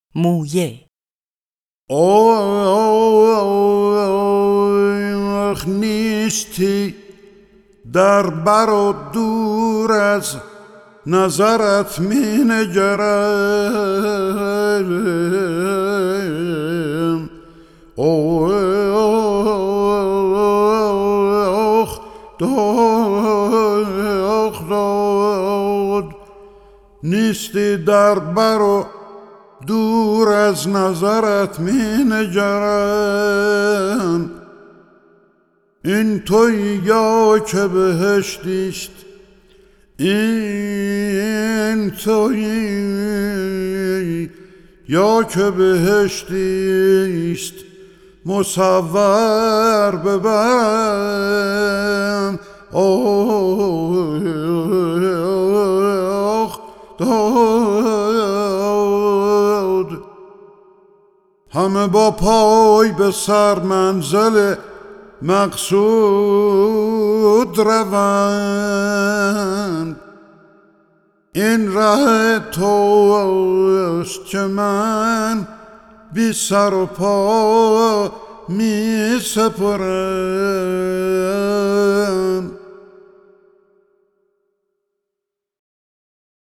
مویه. آخ نیستی در بر و دور از نظرت می نگرم. داد نیستی در بر و دور از نظرت می نگرم. این تویی یا که بهشتیست، این تویی یا که بهشتیست مصور ببرم. داد همه با پای به سر منزل مقصود روند. این ره توست که من بی سر و پا می سپرم.